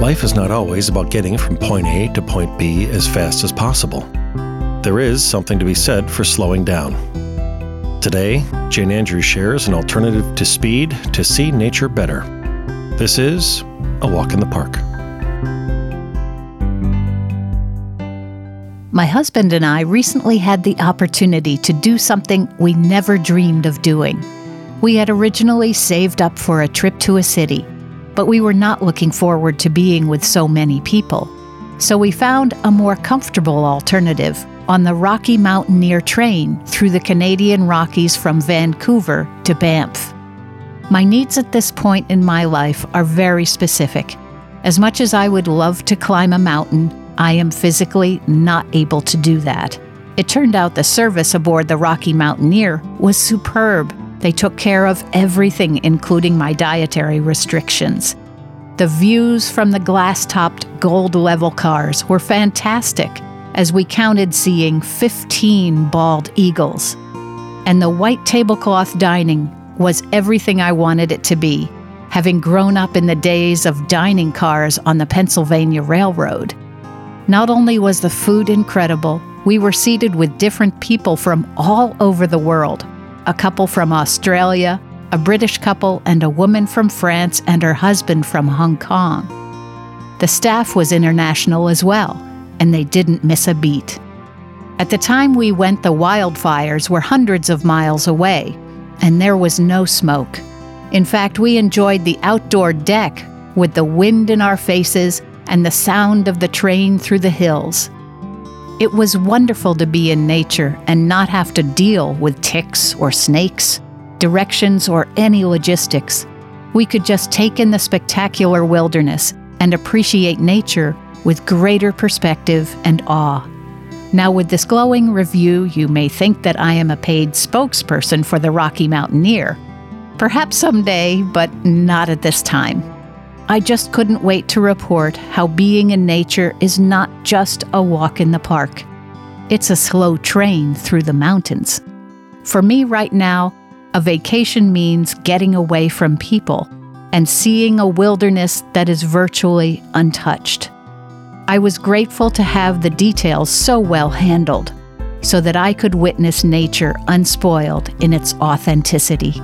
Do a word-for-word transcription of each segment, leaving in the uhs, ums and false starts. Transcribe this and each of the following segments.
Life is not always about getting from point A to point B as fast as possible. There is something to be said for slowing down. Today, Jane Andrews shares an alternative to speed to see nature better. This is A Walk in the Park. My husband and I recently had the opportunity to do something we never dreamed of doing. We had originally saved up for a trip to a city, but we were not looking forward to being with so many people. So we found a more comfortable alternative on the Rocky Mountaineer train through the Canadian Rockies from Vancouver to Banff. My needs at this point in my life are very specific. As much as I would love to climb a mountain, I am physically not able to do that. It turned out the service aboard the Rocky Mountaineer was superb. They took care of everything, including my dietary restrictions. The views from the glass-topped gold-level cars were fantastic, as we counted seeing fifteen bald eagles. And the white tablecloth dining was everything I wanted it to be, having grown up in the days of dining cars on the Pennsylvania Railroad. Not only was the food incredible, we were seated with different people from all over the world. A couple from Australia, a British couple, and a woman from France and her husband from Hong Kong. The staff was international as well, and they didn't miss a beat. At the time we went, the wildfires were hundreds of miles away, and there was no smoke. In fact, we enjoyed the outdoor deck with the wind in our faces and the sound of the train through the hills. It was wonderful to be in nature and not have to deal with ticks or snakes, directions, or any logistics. We could just take in the spectacular wilderness and appreciate nature with greater perspective and awe. Now, with this glowing review, you may think that I am a paid spokesperson for the Rocky Mountaineer. Perhaps someday, but not at this time. I just couldn't wait to report how being in nature is not just a walk in the park. It's a slow train through the mountains. For me right now, a vacation means getting away from people and seeing a wilderness that is virtually untouched. I was grateful to have the details so well handled so that I could witness nature unspoiled in its authenticity.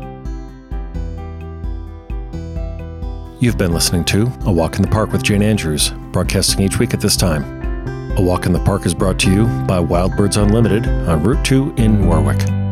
You've been listening to A Walk in the Park with Jane Andrews, broadcasting each week at this time. A Walk in the Park is brought to you by Wild Birds Unlimited on Route two in Warwick.